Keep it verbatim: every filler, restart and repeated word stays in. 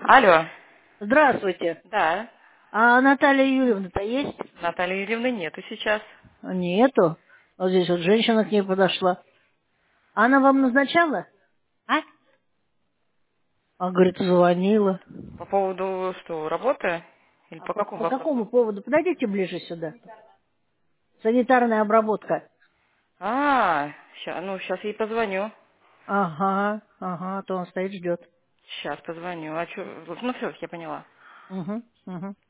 Алло. Здравствуйте. Да. А Наталья Юрьевна-то есть? Натальи Юрьевны нету сейчас. Нету. Вот здесь вот женщина к ней подошла. Она вам назначала? А? А, говорит, звонила. По поводу что, работы? Или А по по, какому по вопросу? какому поводу? Подойдите ближе сюда. Санитарная обработка. А, ща, ну сейчас ей позвоню. Ага, ага, а то он стоит, ждет. Сейчас позвоню. А что? Ну все, я поняла. Угу, угу.